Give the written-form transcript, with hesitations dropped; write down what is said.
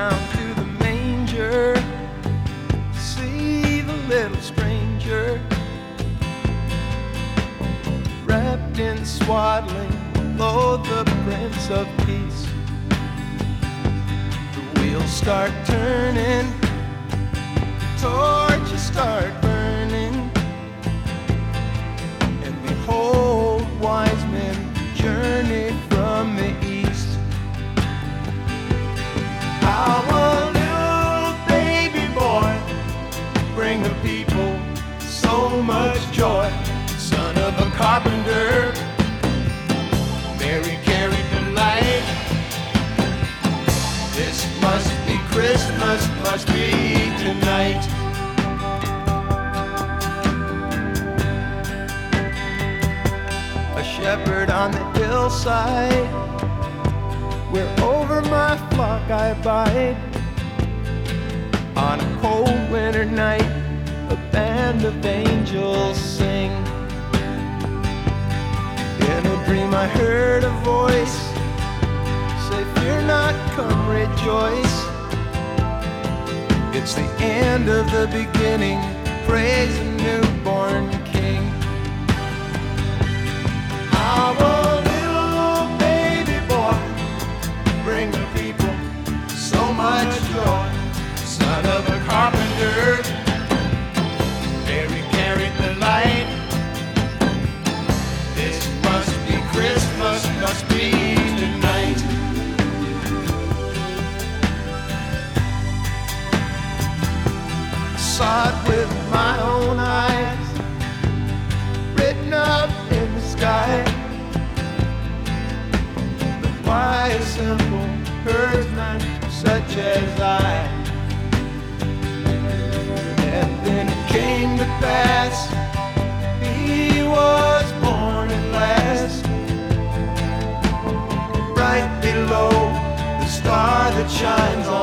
down to the manger to see the little stranger, wrapped in swaddling, lo, the Prince of Peace. The wheels start turning, torches start burning, and behold, wise men journey from the east. How a little baby boy bring the people so much joy. Son of a carpenter, Mary carried the light. This must be Christmas, must be tonight. A shepherd on the hillside, where over my flock I abide. On a cold winter night, a band of angels sing. In a dream I heard a voice say, fear not, come rejoice. It's the end of the beginning, praise a newborn King. How a little baby boy bring the people so much joy. Son of a carpenter, Mary carried the light. This must be Christmas, must be tonight. Saw it with my own eyes, written up in the sky. The quiet, simple herdsman, such as I. And then it came to pass, he was born at last, right below the star that shines on